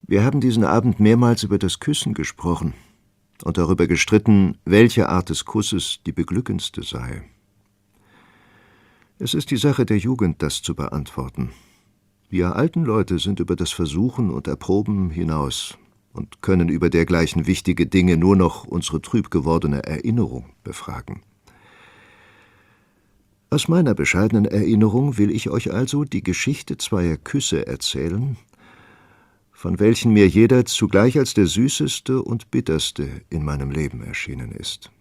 Wir haben diesen Abend mehrmals über das Küssen gesprochen und darüber gestritten, welche Art des Kusses die beglückendste sei. Es ist die Sache der Jugend, das zu beantworten. Wir alten Leute sind über das Versuchen und Erproben hinaus und können über dergleichen wichtige Dinge nur noch unsere trüb gewordene Erinnerung befragen. Aus meiner bescheidenen Erinnerung will ich euch also die Geschichte zweier Küsse erzählen, von welchen mir jeder zugleich als der süßeste und bitterste in meinem Leben erschienen ist.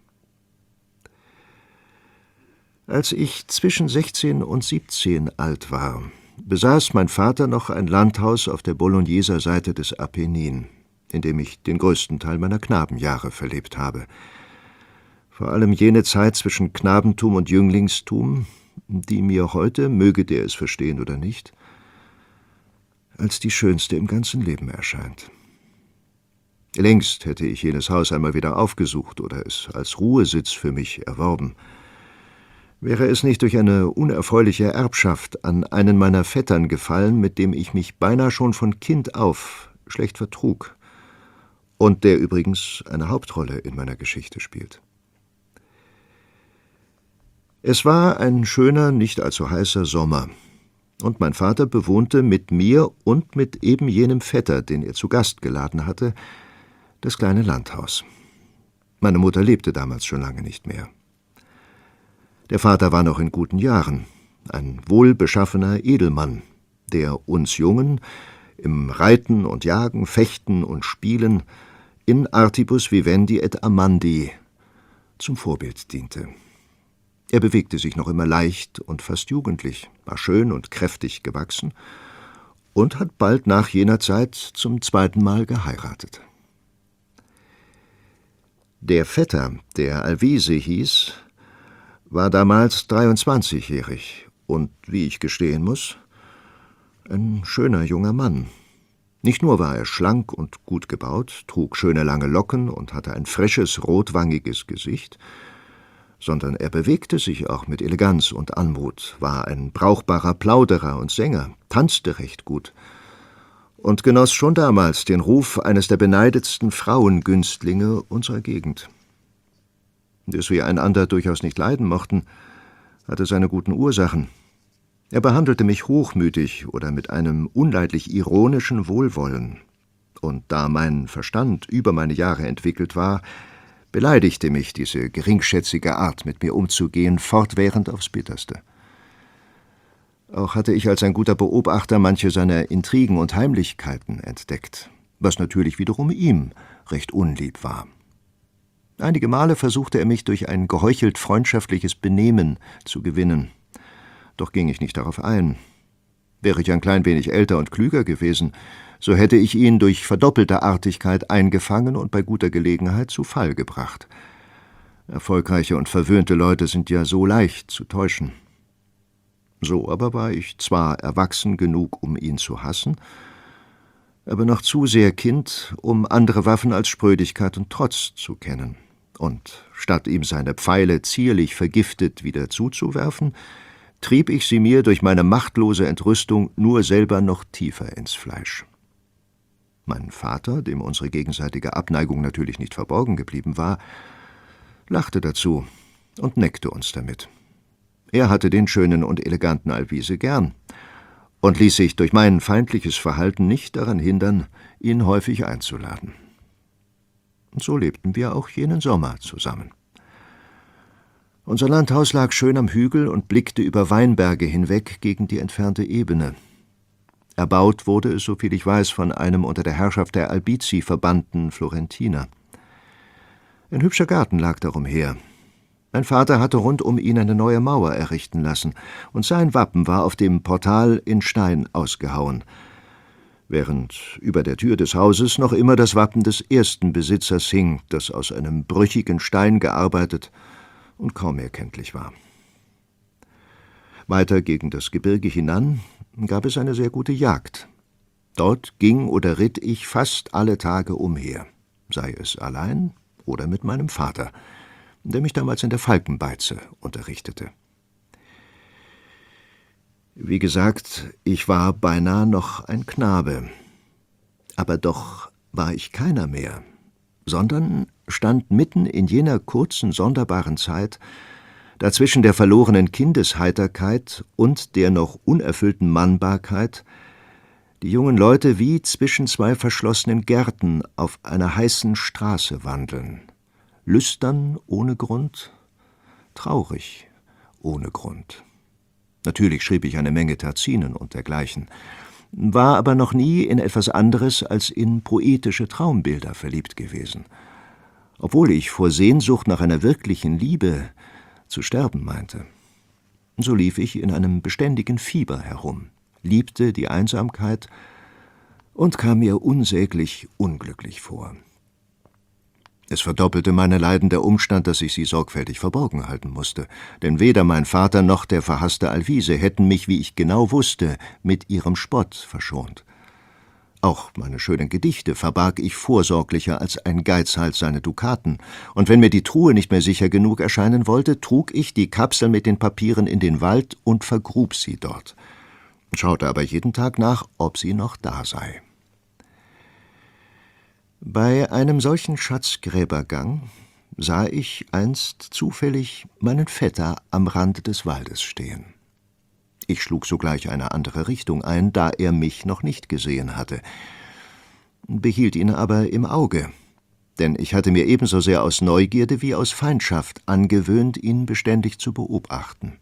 Als ich zwischen 16 und 17 alt war, besaß mein Vater noch ein Landhaus auf der Bologneser Seite des Apennin, in dem ich den größten Teil meiner Knabenjahre verlebt habe. Vor allem jene Zeit zwischen Knabentum und Jünglingstum, die mir heute, möge der es verstehen oder nicht, als die schönste im ganzen Leben erscheint. Längst hätte ich jenes Haus einmal wieder aufgesucht oder es als Ruhesitz für mich erworben. Wäre es nicht durch eine unerfreuliche Erbschaft an einen meiner Vettern gefallen, mit dem ich mich beinahe schon von Kind auf schlecht vertrug und der übrigens eine Hauptrolle in meiner Geschichte spielt. Es war ein schöner, nicht allzu heißer Sommer, und mein Vater bewohnte mit mir und mit eben jenem Vetter, den er zu Gast geladen hatte, das kleine Landhaus. Meine Mutter lebte damals schon lange nicht mehr. Der Vater war noch in guten Jahren, ein wohlbeschaffener Edelmann, der uns Jungen im Reiten und Jagen, Fechten und Spielen in artibus vivendi et amandi zum Vorbild diente. Er bewegte sich noch immer leicht und fast jugendlich, war schön und kräftig gewachsen und hat bald nach jener Zeit zum zweiten Mal geheiratet. Der Vetter, der Alvise hieß, war damals 23-jährig und, wie ich gestehen muss, ein schöner junger Mann. Nicht nur war er schlank und gut gebaut, trug schöne lange Locken und hatte ein frisches, rotwangiges Gesicht, sondern er bewegte sich auch mit Eleganz und Anmut, war ein brauchbarer Plauderer und Sänger, tanzte recht gut und genoss schon damals den Ruf eines der beneidetsten Frauengünstlinge unserer Gegend. Dass wir einander durchaus nicht leiden mochten, hatte seine guten Ursachen. Er behandelte mich hochmütig oder mit einem unleidlich ironischen Wohlwollen, und da mein Verstand über meine Jahre entwickelt war, beleidigte mich diese geringschätzige Art, mit mir umzugehen, fortwährend aufs Bitterste. Auch hatte ich als ein guter Beobachter manche seiner Intrigen und Heimlichkeiten entdeckt, was natürlich wiederum ihm recht unlieb war. Einige Male versuchte er mich durch ein geheuchelt freundschaftliches Benehmen zu gewinnen, doch ging ich nicht darauf ein. Wäre ich ein klein wenig älter und klüger gewesen, so hätte ich ihn durch verdoppelte Artigkeit eingefangen und bei guter Gelegenheit zu Fall gebracht. Erfolgreiche und verwöhnte Leute sind ja so leicht zu täuschen. So aber war ich zwar erwachsen genug, um ihn zu hassen, aber noch zu sehr Kind, um andere Waffen als Sprödigkeit und Trotz zu kennen. Und statt ihm seine Pfeile zierlich vergiftet wieder zuzuwerfen, trieb ich sie mir durch meine machtlose Entrüstung nur selber noch tiefer ins Fleisch. Mein Vater, dem unsere gegenseitige Abneigung natürlich nicht verborgen geblieben war, lachte dazu und neckte uns damit. Er hatte den schönen und eleganten Alvise gern und ließ sich durch mein feindliches Verhalten nicht daran hindern, ihn häufig einzuladen. Und so lebten wir auch jenen Sommer zusammen. Unser Landhaus lag schön am Hügel und blickte über Weinberge hinweg gegen die entfernte Ebene. Erbaut wurde es, soviel ich weiß, von einem unter der Herrschaft der Albizzi verbannten Florentiner. Ein hübscher Garten lag darum her. Mein Vater hatte rund um ihn eine neue Mauer errichten lassen, und sein Wappen war auf dem Portal in Stein ausgehauen, während über der Tür des Hauses noch immer das Wappen des ersten Besitzers hing, das aus einem brüchigen Stein gearbeitet und kaum mehr kenntlich war. Weiter gegen das Gebirge hinan gab es eine sehr gute Jagd. Dort ging oder ritt ich fast alle Tage umher, sei es allein oder mit meinem Vater, der mich damals in der Falkenbeize unterrichtete. Wie gesagt, ich war beinahe noch ein Knabe, Aber doch war ich keiner mehr, sondern stand mitten in jener kurzen, sonderbaren Zeit, da zwischen der verlorenen Kindesheiterkeit und der noch unerfüllten Mannbarkeit die jungen Leute wie zwischen zwei verschlossenen Gärten auf einer heißen Straße wandeln, lüstern ohne Grund, traurig ohne Grund. Natürlich schrieb ich eine Menge Terzinen und dergleichen, war aber noch nie in etwas anderes als in poetische Traumbilder verliebt gewesen, obwohl ich vor Sehnsucht nach einer wirklichen Liebe zu sterben meinte. So lief ich in einem beständigen Fieber herum, liebte die Einsamkeit und kam mir unsäglich unglücklich vor. Es verdoppelte meine Leiden der Umstand, dass ich sie sorgfältig verborgen halten musste, denn weder mein Vater noch der verhasste Alvise hätten mich, wie ich genau wusste, mit ihrem Spott verschont. Auch meine schönen Gedichte verbarg ich vorsorglicher als ein Geizhals seine Dukaten, und wenn mir die Truhe nicht mehr sicher genug erscheinen wollte, trug ich die Kapsel mit den Papieren in den Wald und vergrub sie dort, schaute aber jeden Tag nach, ob sie noch da sei. Bei einem solchen Schatzgräbergang sah ich einst zufällig meinen Vetter am Rande des Waldes stehen. Ich schlug sogleich eine andere Richtung ein, da er mich noch nicht gesehen hatte, behielt ihn aber im Auge, denn ich hatte mir ebenso sehr aus Neugierde wie aus Feindschaft angewöhnt, ihn beständig zu beobachten.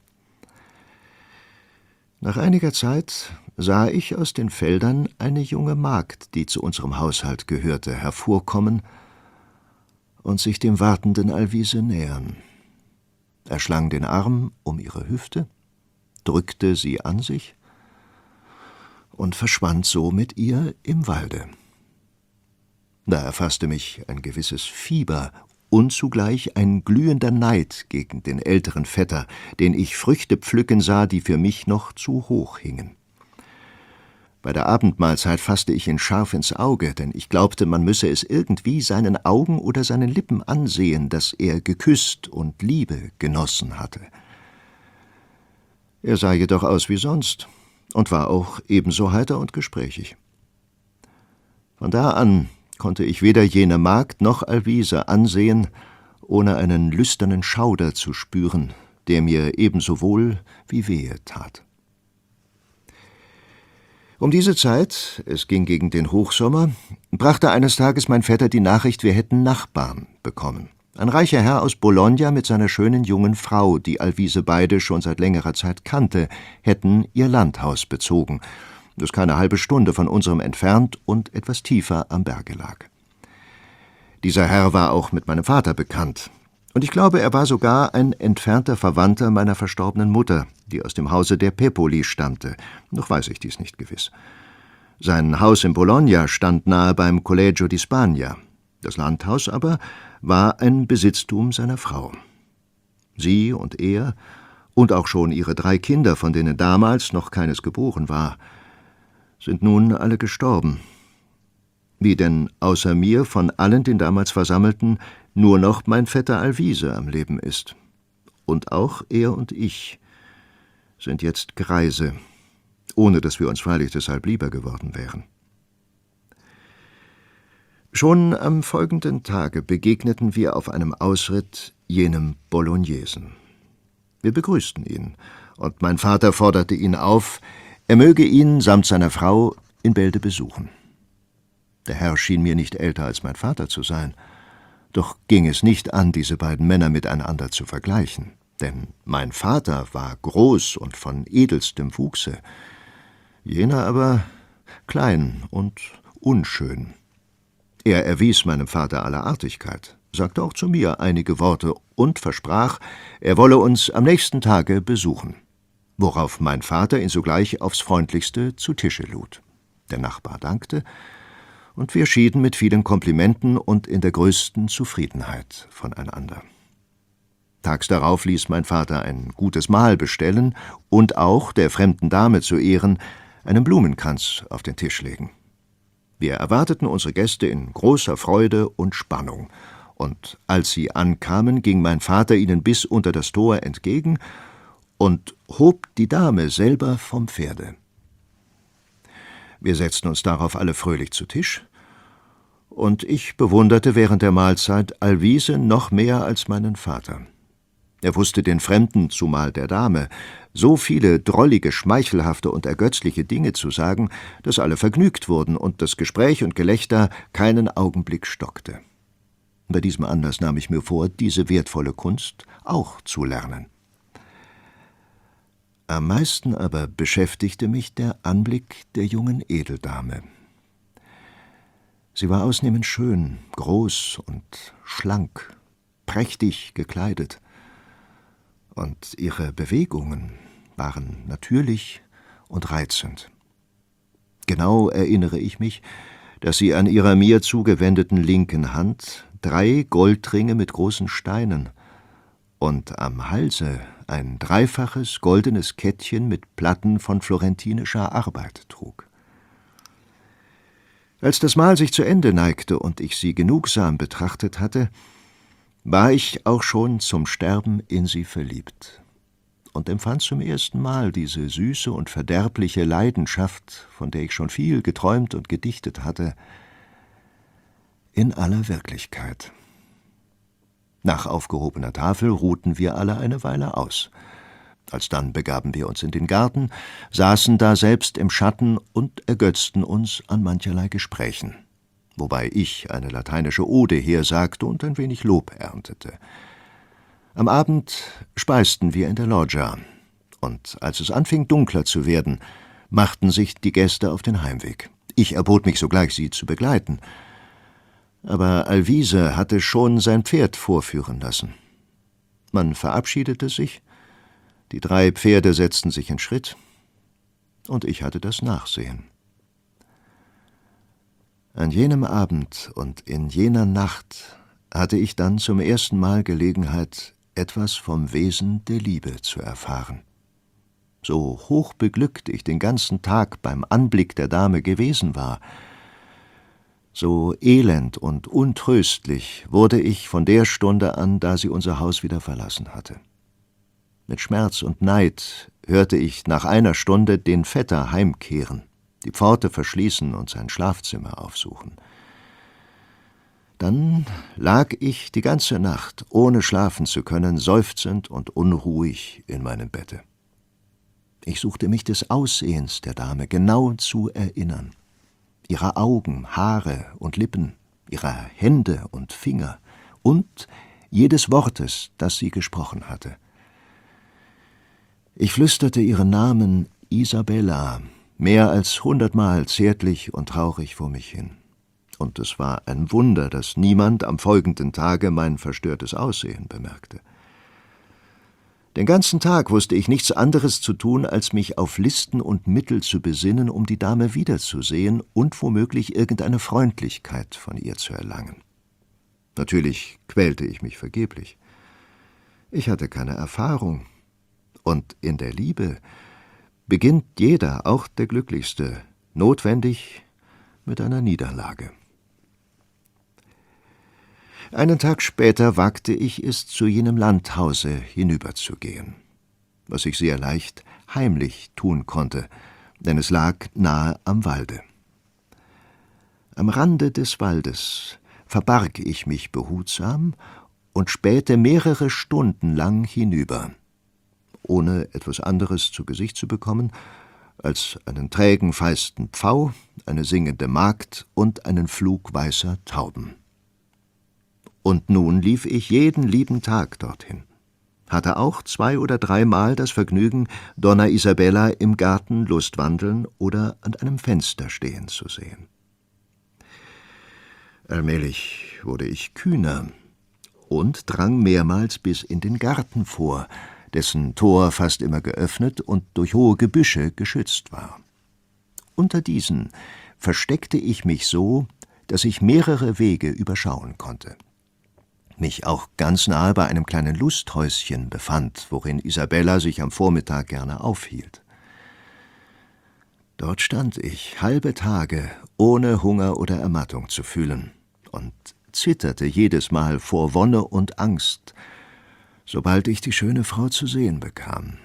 Nach einiger Zeit sah ich aus den Feldern eine junge Magd, die zu unserem Haushalt gehörte, hervorkommen und sich dem wartenden Alvise nähern. Er schlang den Arm um ihre Hüfte, drückte sie an sich und verschwand so mit ihr im Walde. Da erfasste mich ein gewisses Fieber und zugleich ein glühender Neid gegen den älteren Vetter, den ich Früchte pflücken sah, die für mich noch zu hoch hingen. Bei der Abendmahlzeit fasste ich ihn scharf ins Auge, denn ich glaubte, man müsse es irgendwie seinen Augen oder seinen Lippen ansehen, dass er geküsst und Liebe genossen hatte. Er sah jedoch aus wie sonst und war auch ebenso heiter und gesprächig. Von da an konnte ich weder jene Magd noch Alvise ansehen, ohne einen lüsternen Schauder zu spüren, der mir ebenso wohl wie wehe tat. Um diese Zeit, es ging gegen den Hochsommer, brachte eines Tages mein Vetter die Nachricht, wir hätten Nachbarn bekommen. Ein reicher Herr aus Bologna mit seiner schönen jungen Frau, die Alvise beide schon seit längerer Zeit kannte, hätten ihr Landhaus bezogen, das keine halbe Stunde von unserem entfernt und etwas tiefer am Berge lag. Dieser Herr war auch mit meinem Vater bekannt, und ich glaube, er war sogar ein entfernter Verwandter meiner verstorbenen Mutter, die aus dem Hause der Pepoli stammte, noch weiß ich dies nicht gewiss. Sein Haus in Bologna stand nahe beim Collegio di Spagna, das Landhaus aber war ein Besitztum seiner Frau. Sie und er und auch schon ihre 3 Kinder, von denen damals noch keines geboren war, sind nun alle gestorben. Wie denn außer mir von allen den damals Versammelten nur noch mein Vetter Alvise am Leben ist. Und auch er und ich sind jetzt Greise, ohne dass wir uns freilich deshalb lieber geworden wären. Schon am folgenden Tage begegneten wir auf einem Ausritt jenem Bolognesen. Wir begrüßten ihn, und mein Vater forderte ihn auf, er möge ihn samt seiner Frau in Bälde besuchen. Der Herr schien mir nicht älter als mein Vater zu sein, doch ging es nicht an, diese beiden Männer miteinander zu vergleichen, denn mein Vater war groß und von edelstem Wuchse, jener aber klein und unschön. Er erwies meinem Vater alle Artigkeit, sagte auch zu mir einige Worte und versprach, er wolle uns am nächsten Tage besuchen, worauf mein Vater ihn sogleich aufs Freundlichste zu Tische lud. Der Nachbar dankte, und wir schieden mit vielen Komplimenten und in der größten Zufriedenheit voneinander. Tags darauf ließ mein Vater ein gutes Mahl bestellen und auch, der fremden Dame zu Ehren, einen Blumenkranz auf den Tisch legen. Wir erwarteten unsere Gäste in großer Freude und Spannung, und als sie ankamen, ging mein Vater ihnen bis unter das Tor entgegen und hob die Dame selber vom Pferde. Wir setzten uns darauf alle fröhlich zu Tisch, und ich bewunderte während der Mahlzeit Alvise noch mehr als meinen Vater. Er wusste den Fremden, zumal der Dame, so viele drollige, schmeichelhafte und ergötzliche Dinge zu sagen, dass alle vergnügt wurden und das Gespräch und Gelächter keinen Augenblick stockte. Bei diesem Anlass nahm ich mir vor, diese wertvolle Kunst auch zu lernen. Am meisten aber beschäftigte mich der Anblick der jungen Edeldame. Sie war ausnehmend schön, groß und schlank, prächtig gekleidet, und ihre Bewegungen waren natürlich und reizend. Genau erinnere ich mich, dass sie an ihrer mir zugewendeten linken Hand 3 Goldringe mit großen Steinen und am Halse ein 3-faches goldenes Kettchen mit Platten von florentinischer Arbeit trug. Als das Mahl sich zu Ende neigte und ich sie genugsam betrachtet hatte, war ich auch schon zum Sterben in sie verliebt und empfand zum ersten Mal diese süße und verderbliche Leidenschaft, von der ich schon viel geträumt und gedichtet hatte, in aller Wirklichkeit. Nach aufgehobener Tafel ruhten wir alle eine Weile aus. Alsdann begaben wir uns in den Garten, saßen daselbst im Schatten und ergötzten uns an mancherlei Gesprächen, wobei ich eine lateinische Ode hersagte und ein wenig Lob erntete. Am Abend speisten wir in der Loggia, und als es anfing dunkler zu werden, machten sich die Gäste auf den Heimweg. Ich erbot mich sogleich, sie zu begleiten, aber Alvise hatte schon sein Pferd vorführen lassen. Man verabschiedete sich, die 3 Pferde setzten sich in Schritt, und ich hatte das Nachsehen. An jenem Abend und in jener Nacht hatte ich dann zum ersten Mal Gelegenheit, etwas vom Wesen der Liebe zu erfahren. So hochbeglückt ich den ganzen Tag beim Anblick der Dame gewesen war, so elend und untröstlich wurde ich von der Stunde an, da sie unser Haus wieder verlassen hatte. Mit Schmerz und Neid hörte ich nach einer Stunde den Vetter heimkehren, die Pforte verschließen und sein Schlafzimmer aufsuchen. Dann lag ich die ganze Nacht, ohne schlafen zu können, seufzend und unruhig in meinem Bette. Ich suchte mich des Aussehens der Dame genau zu erinnern, ihrer Augen, Haare und Lippen, ihrer Hände und Finger und jedes Wortes, das sie gesprochen hatte. Ich flüsterte ihren Namen Isabella mehr als 100-mal zärtlich und traurig vor mich hin. Und es war ein Wunder, dass niemand am folgenden Tage mein verstörtes Aussehen bemerkte. Den ganzen Tag wusste ich nichts anderes zu tun, als mich auf Listen und Mittel zu besinnen, um die Dame wiederzusehen und womöglich irgendeine Freundlichkeit von ihr zu erlangen. Natürlich quälte ich mich vergeblich. Ich hatte keine Erfahrung, und in der Liebe beginnt jeder, auch der Glücklichste, notwendig mit einer Niederlage. Einen Tag später wagte ich es, zu jenem Landhause hinüberzugehen, was ich sehr leicht heimlich tun konnte, denn es lag nahe am Walde. Am Rande des Waldes verbarg ich mich behutsam und spähte mehrere Stunden lang hinüber, ohne etwas anderes zu Gesicht zu bekommen als einen trägen, feisten Pfau, eine singende Magd und einen Flug weißer Tauben. Und nun lief ich jeden lieben Tag dorthin, hatte auch 2 oder 3 Mal das Vergnügen, Donna Isabella im Garten lustwandeln oder an einem Fenster stehen zu sehen. Allmählich wurde ich kühner und drang mehrmals bis in den Garten vor, dessen Tor fast immer geöffnet und durch hohe Gebüsche geschützt war. Unter diesen versteckte ich mich so, dass ich mehrere Wege überschauen konnte. Mich auch ganz nahe bei einem kleinen Lusthäuschen befand, worin Isabella sich am Vormittag gerne aufhielt. Dort stand ich halbe Tage, ohne Hunger oder Ermattung zu fühlen, und zitterte jedes Mal vor Wonne und Angst, sobald ich die schöne Frau zu sehen bekam.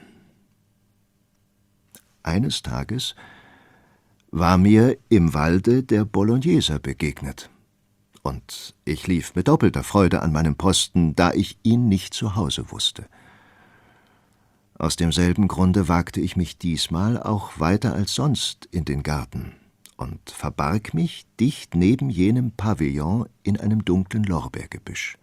Eines Tages war mir im Walde der Bologneser begegnet, und ich lief mit doppelter Freude an meinem Posten, da ich ihn nicht zu Hause wusste. Aus demselben Grunde wagte ich mich diesmal auch weiter als sonst in den Garten und verbarg mich dicht neben jenem Pavillon in einem dunklen Lorbeergebüsch.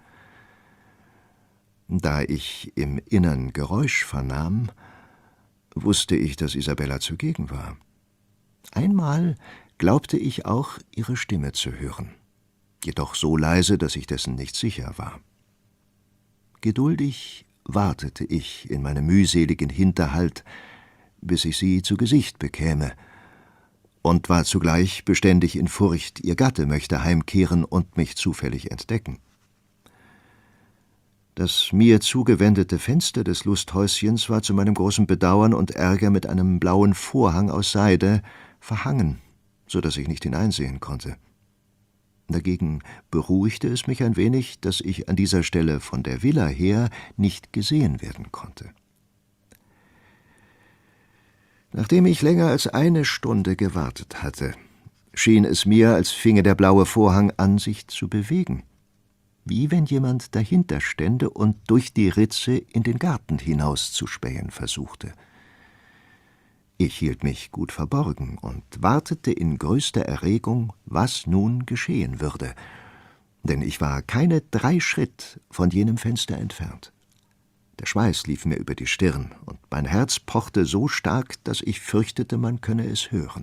Da ich im Innern Geräusch vernahm, wusste ich, dass Isabella zugegen war. Einmal glaubte ich auch, ihre Stimme zu hören, jedoch so leise, dass ich dessen nicht sicher war. Geduldig wartete ich in meinem mühseligen Hinterhalt, bis ich sie zu Gesicht bekäme, und war zugleich beständig in Furcht, ihr Gatte möchte heimkehren und mich zufällig entdecken. Das mir zugewendete Fenster des Lusthäuschens war zu meinem großen Bedauern und Ärger mit einem blauen Vorhang aus Seide verhangen, so dass ich nicht hineinsehen konnte. Dagegen beruhigte es mich ein wenig, dass ich an dieser Stelle von der Villa her nicht gesehen werden konnte. Nachdem ich länger als eine Stunde gewartet hatte, schien es mir, als finge der blaue Vorhang an, sich zu bewegen, wie wenn jemand dahinter stände und durch die Ritze in den Garten hinauszuspähen versuchte. Ich hielt mich gut verborgen und wartete in größter Erregung, was nun geschehen würde, denn ich war keine 3 Schritt von jenem Fenster entfernt. Der Schweiß lief mir über die Stirn, und mein Herz pochte so stark, dass ich fürchtete, man könne es hören.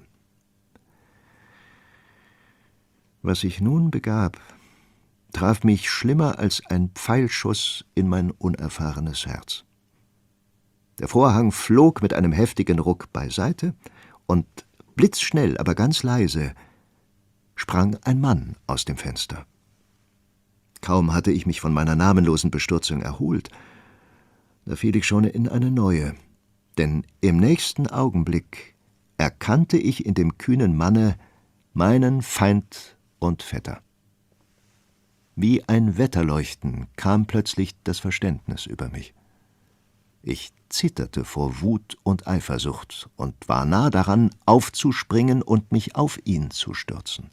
Was ich nun begab, traf mich schlimmer als ein Pfeilschuss in mein unerfahrenes Herz. Der Vorhang flog mit einem heftigen Ruck beiseite, und blitzschnell, aber ganz leise, sprang ein Mann aus dem Fenster. Kaum hatte ich mich von meiner namenlosen Bestürzung erholt, da fiel ich schon in eine neue, denn im nächsten Augenblick erkannte ich in dem kühnen Manne meinen Feind und Vetter. Wie ein Wetterleuchten kam plötzlich das Verständnis über mich. Ich zitterte vor Wut und Eifersucht und war nah daran, aufzuspringen und mich auf ihn zu stürzen.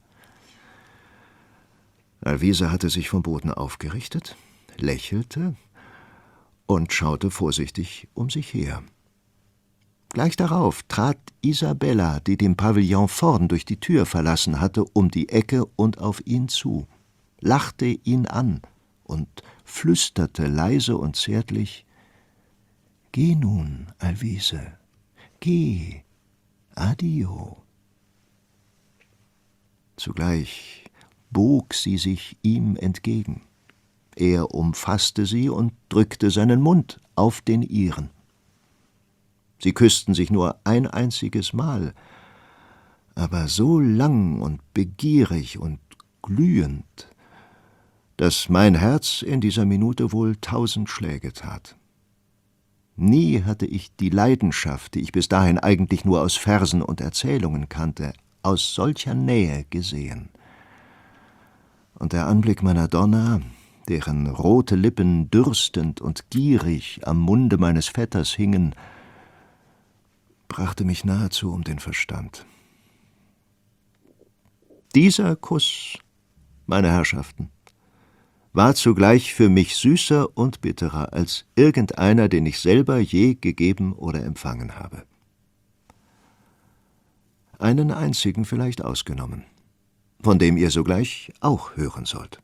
Alvise hatte sich vom Boden aufgerichtet, lächelte und schaute vorsichtig um sich her. Gleich darauf trat Isabella, die den Pavillon vorn durch die Tür verlassen hatte, um die Ecke und auf ihn zu, lachte ihn an und flüsterte leise und zärtlich: »Geh nun, Alvise, geh, adio.« Zugleich bog sie sich ihm entgegen. Er umfasste sie und drückte seinen Mund auf den ihren. Sie küssten sich nur ein einziges Mal, aber so lang und begierig und glühend, dass mein Herz in dieser Minute wohl 1000 Schläge tat. Nie hatte ich die Leidenschaft, die ich bis dahin eigentlich nur aus Versen und Erzählungen kannte, aus solcher Nähe gesehen. Und der Anblick meiner Donna, deren rote Lippen dürstend und gierig am Munde meines Vetters hingen, brachte mich nahezu um den Verstand. Dieser Kuss, meine Herrschaften, war zugleich für mich süßer und bitterer als irgendeiner, den ich selber je gegeben oder empfangen habe. Einen einzigen vielleicht ausgenommen, von dem ihr sogleich auch hören sollt.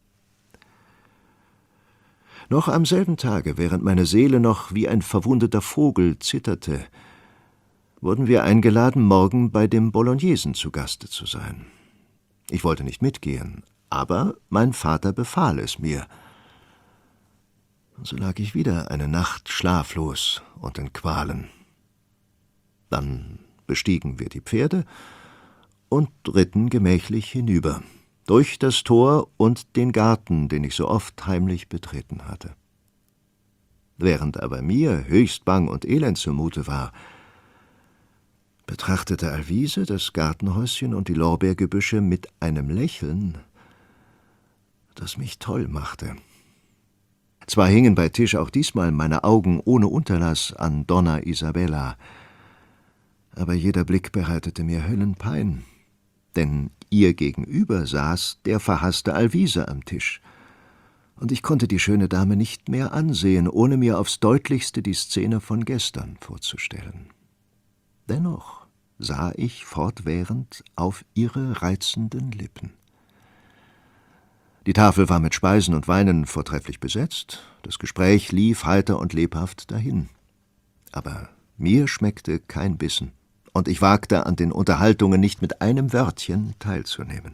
Noch am selben Tage, während meine Seele noch wie ein verwundeter Vogel zitterte, wurden wir eingeladen, morgen bei dem Bolognesen zu Gaste zu sein. Ich wollte nicht mitgehen, aber mein Vater befahl es mir. Und so lag ich wieder eine Nacht schlaflos und in Qualen. Dann bestiegen wir die Pferde und ritten gemächlich hinüber, durch das Tor und den Garten, den ich so oft heimlich betreten hatte. Während aber mir höchst bang und elend zumute war, betrachtete Alvise das Gartenhäuschen und die Lorbeergebüsche mit einem Lächeln, das mich toll machte. Zwar hingen bei Tisch auch diesmal meine Augen ohne Unterlass an Donna Isabella, aber jeder Blick bereitete mir Höllenpein, denn ihr gegenüber saß der verhasste Alvise am Tisch, und ich konnte die schöne Dame nicht mehr ansehen, ohne mir aufs deutlichste die Szene von gestern vorzustellen. Dennoch sah ich fortwährend auf ihre reizenden Lippen. Die Tafel war mit Speisen und Weinen vortrefflich besetzt, das Gespräch lief heiter und lebhaft dahin. Aber mir schmeckte kein Bissen, und ich wagte an den Unterhaltungen nicht mit einem Wörtchen teilzunehmen.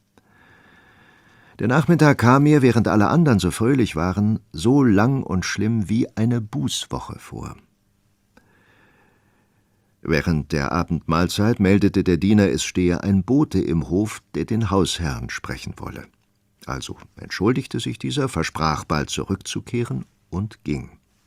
Der Nachmittag kam mir, während alle anderen so fröhlich waren, so lang und schlimm wie eine Bußwoche vor. Während der Abendmahlzeit meldete der Diener, es stehe ein Bote im Hof, der den Hausherrn sprechen wolle. Also entschuldigte sich dieser, versprach bald zurückzukehren und ging.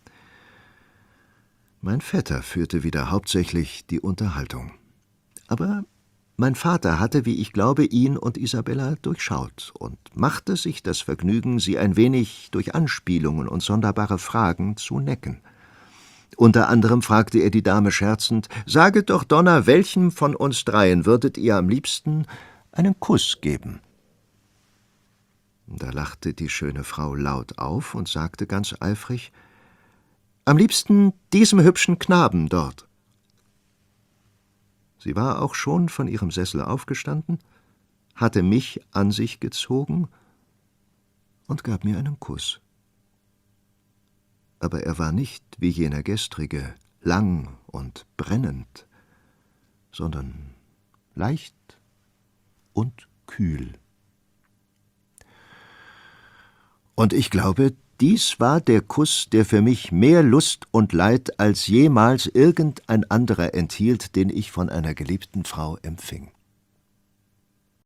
Mein Vetter führte wieder hauptsächlich die Unterhaltung. Aber mein Vater hatte, wie ich glaube, ihn und Isabella durchschaut und machte sich das Vergnügen, sie ein wenig durch Anspielungen und sonderbare Fragen zu necken. Unter anderem fragte er die Dame scherzend, »Saget doch, Donna, welchem von uns dreien würdet ihr am liebsten einen Kuss geben?« Da lachte die schöne Frau laut auf und sagte ganz eifrig, »Am liebsten diesem hübschen Knaben dort.« Sie war auch schon von ihrem Sessel aufgestanden, hatte mich an sich gezogen und gab mir einen Kuss. Aber er war nicht wie jener gestrige, lang und brennend, sondern leicht und kühl. Und ich glaube, dies war der Kuss, der für mich mehr Lust und Leid als jemals irgendein anderer enthielt, den ich von einer geliebten Frau empfing.